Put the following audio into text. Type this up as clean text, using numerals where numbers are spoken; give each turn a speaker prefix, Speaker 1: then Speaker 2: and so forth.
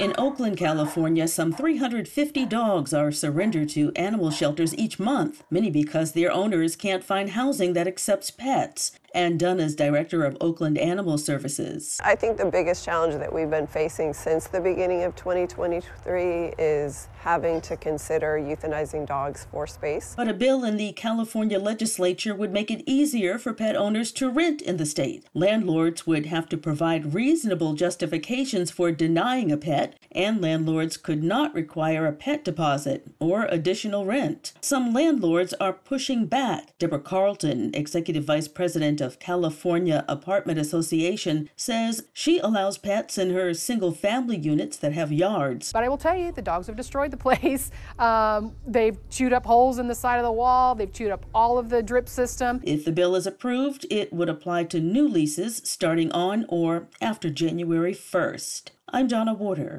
Speaker 1: In Oakland, California, some 350 dogs are surrendered to animal shelters each month, many because their owners can't find housing that accepts pets. Ann Dunn is director of Oakland Animal Services.
Speaker 2: I think the biggest challenge that we've been facing since the beginning of 2023 is having to consider euthanizing dogs for space.
Speaker 1: But a bill in the California legislature would make it easier for pet owners to rent in the state. Landlords would have to provide reasonable justifications for denying a pet, and landlords could not require a pet deposit or additional rent. Some landlords are pushing back. Deborah Carlton, executive vice president of California Apartment Association, says she allows pets in her single-family units that have yards.
Speaker 3: But I will tell you, the dogs have destroyed the place. They've chewed up holes in the side of the wall. They've chewed up all of the drip system.
Speaker 1: If the bill is approved, it would apply to new leases starting on or after January 1st. I'm Donna Warder.